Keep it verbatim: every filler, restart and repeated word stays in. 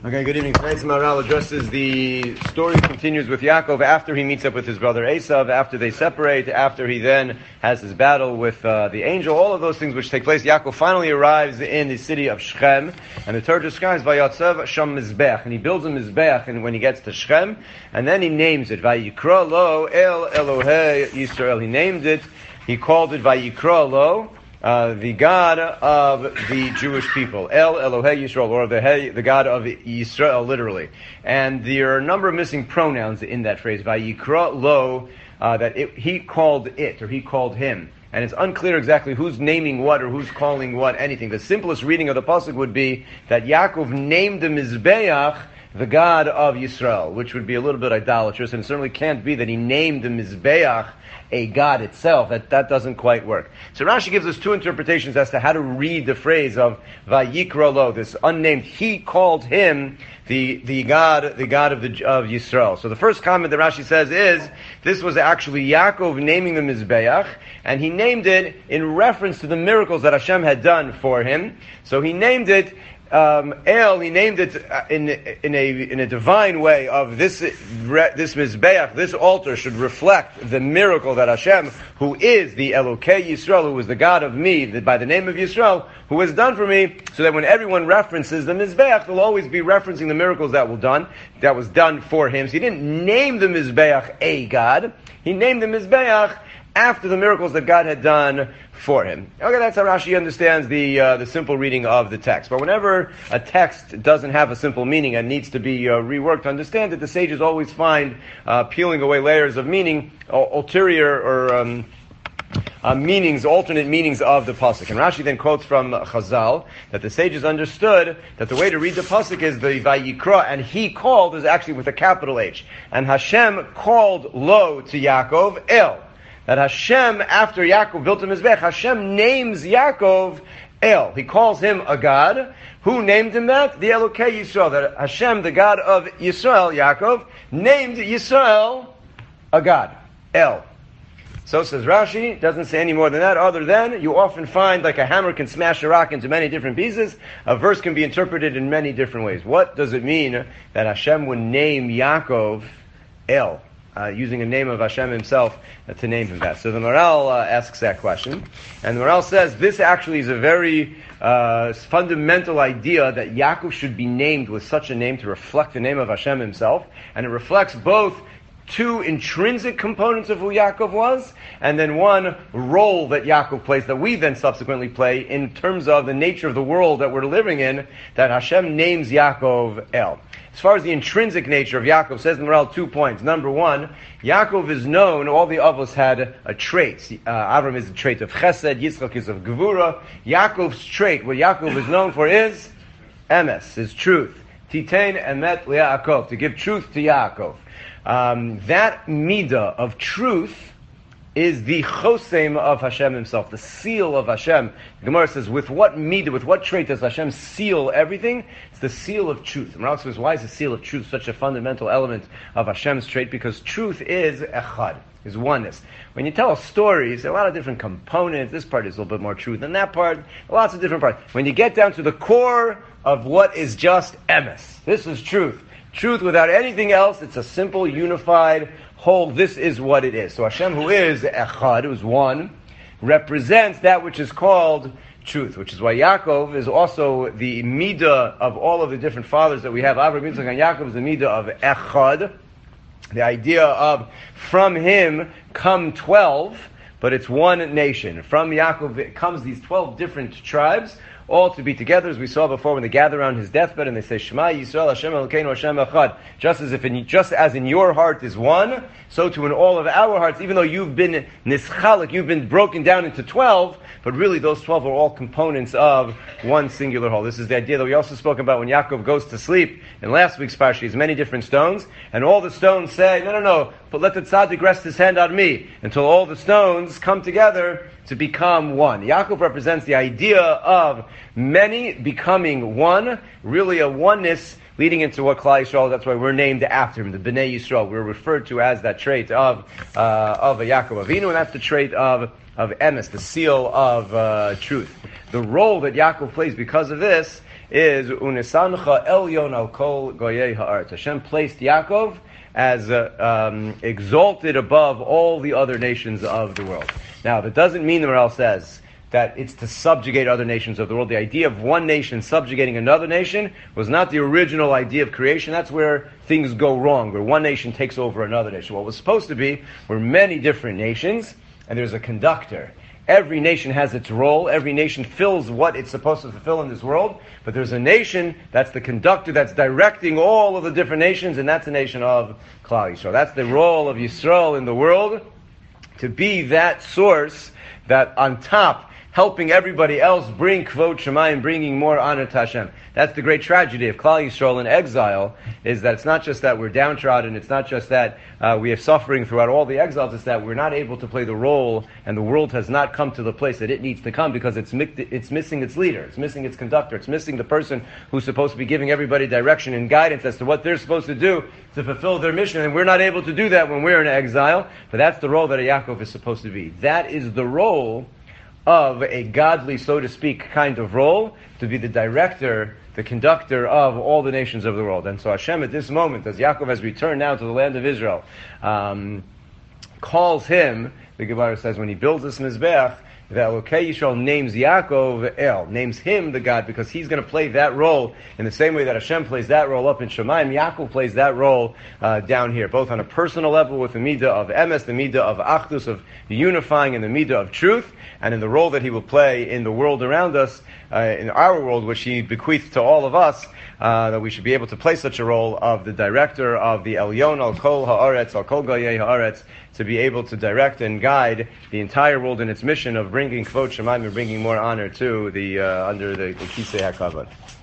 Okay, good evening. Tonight's Maharal addresses the story continues with Yaakov after he meets up with his brother Esav, after they separate, after he then has his battle with uh, the angel, all of those things which take place. Yaakov finally arrives in the city of Shechem, and the Torah describes Vayatzav Sham Mizbeach, and he builds a Mizbeach and when he gets to Shechem, and then he names it Vayikra Lo El Elohei Yisrael. He named it, he called it Vayikra Lo, Uh, the God of the Jewish people, El Elohei Yisrael, or the hey, the God of Yisrael, literally. And there are a number of missing pronouns in that phrase, Vayikra Lo, uh, that it, he called it, or he called him. And it's unclear exactly who's naming what, or who's calling what, anything. The simplest reading of the pasuk would be that Yaakov named the Mizbeach the God of Yisrael, which would be a little bit idolatrous, and it certainly can't be that he named the Mizbeach a God itself. That that doesn't quite work. So Rashi gives us two interpretations as to how to read the phrase of Vayikra Lo, this unnamed. He called him the the God, the God of the of Yisrael. So the first comment that Rashi says is this was actually Yaakov naming the Mizbeach, and he named it in reference to the miracles that Hashem had done for him. So he named it. Um, El, he named it in in a in a divine way of this this mizbeach, this altar should reflect the miracle that Hashem, who is the Elokei Yisrael, who is the God of me, that by the name of Yisrael, who has done for me, so that when everyone references the mizbeach, they'll always be referencing the miracles that were done, that was done for him. So he didn't name the mizbeach a God; he named the mizbeach after the miracles that God had done for him. Okay, that's how Rashi understands the uh, the simple reading of the text. But whenever a text doesn't have a simple meaning and needs to be uh, reworked, understand that the sages always find uh, peeling away layers of meaning, uh, ulterior or um, uh, meanings, alternate meanings of the pasuk. And Rashi then quotes from Chazal that the sages understood that the way to read the pasuk is the Vayikra, and he called is actually with a capital H. And Hashem called Lo to Yaakov El. That Hashem, after Yaakov built a Mizbech, Hashem names Yaakov El. He calls him a God. Who named him that? The Elokei Yisrael. That Hashem, the God of Yisrael, Yaakov, named Yisrael a God. El. So says Rashi, doesn't say any more than that, other than you often find like a hammer can smash a rock into many different pieces. A verse can be interpreted in many different ways. What does it mean that Hashem would name Yaakov El? Uh, using a name of Hashem himself uh, to name him that. So the Maharal uh, asks that question. And the Maharal says this actually is a very uh, fundamental idea that Yaakov should be named with such a name to reflect the name of Hashem himself. And it reflects both two intrinsic components of who Yaakov was, and then one role that Yaakov plays, that we then subsequently play in terms of the nature of the world that we're living in, that Hashem names Yaakov El. As far as the intrinsic nature of Yaakov, says in the Maharal two points. Number one, Yaakov is known, all the Avos had a trait. Uh, Avram is a trait of Chesed, Yitzchak is of Gevura. Yaakov's trait, what Yaakov is known for is Emes, is truth. Titein Emet LeYaakov, to give truth to Yaakov. Um, that midah of truth is the chosem of Hashem himself, the seal of Hashem. The Gemara says, with what midah, with what trait does Hashem seal everything? It's the seal of truth. And Rashi says, why is the seal of truth such a fundamental element of Hashem's trait? Because truth is echad, is oneness. When you tell stories, there are a lot of different components. This part is a little bit more true than that part. Lots of different parts. When you get down to the core of what is just emes, this is truth. Truth without anything else, it's a simple, unified whole. This is what it is. So Hashem, who is echad, who is one, represents that which is called truth, which is why Yaakov is also the midah of all of the different fathers that we have. Avraham, Yitzchak, and Yaakov is the midah of echad, the idea of from him come twelve, but it's one nation. From Yaakov comes these twelve different tribes, all to be together, as we saw before when they gather around his deathbed and they say, Shema Yisrael Hashem Elokeinu Hashem Echad. Just as if in, just as in your heart is one, so too in all of our hearts, even though you've been nischalik, you've been broken down into twelve, but really those twelve are all components of one singular whole. This is the idea that we also spoke about when Yaakov goes to sleep in last week's parsha. He's many different stones, and all the stones say, no, no, no, but let the tzaddik rest his hand on me, until all the stones come together to become one. Yaakov represents the idea of many becoming one, really a oneness leading into what Klal Yisrael, that's why we're named after him, the Bnei Yisrael. We're referred to as that trait of uh, of a Yaakov Avinu, and that's the trait of, of Emes, the seal of uh, truth. The role that Yaakov plays because of this is Unisancha Elyon al Kol Goyei Haaretz. Hashem placed Yaakov as uh, um, exalted above all the other nations of the world. Now, that doesn't mean, the Maharal says, that it's to subjugate other nations of the world. The idea of one nation subjugating another nation was not the original idea of creation. That's where things go wrong, where one nation takes over another nation. What was supposed to be were many different nations, and there's a conductor. Every nation has its role. Every nation fills what it's supposed to fulfill in this world. But there's a nation that's the conductor, that's directing all of the different nations, and that's the nation of Klal Yisrael. That's the role of Yisrael in the world, to be that source that on top, helping everybody else bring Kvod Shemayim, bringing more honor to Hashem. That's the great tragedy of Klal Yisrael in exile, is that it's not just that we're downtrodden, it's not just that uh, we have suffering throughout all the exiles, it's that we're not able to play the role, and the world has not come to the place that it needs to come, because it's mi- it's missing its leader, it's missing its conductor, it's missing the person who's supposed to be giving everybody direction and guidance as to what they're supposed to do to fulfill their mission, and we're not able to do that when we're in exile, but that's the role that a Yaakov is supposed to be. That is the role of a godly, so to speak, kind of role, to be the director, the conductor of all the nations of the world. And so Hashem at this moment, as Yaakov has returned now to the land of Israel, um, calls him, the Gemara says, when he builds this Mizbeach, that Elokei Yisrael names Yaakov El, names him the God, because he's going to play that role in the same way that Hashem plays that role up in Shemayim. Yaakov plays that role uh, down here, both on a personal level with the midah of emes, the midah of achdus, of unifying, and the midah of truth, and in the role that he will play in the world around us, uh, in our world, which he bequeathed to all of us, uh, that we should be able to play such a role of the director of the Elyon al Kol Haaretz, al Kol Goyei Haaretz, to be able to direct and guide the entire world in its mission of bringing Kvod Shemayim and bringing more honor to the uh, under the, the Kisei HaKavod.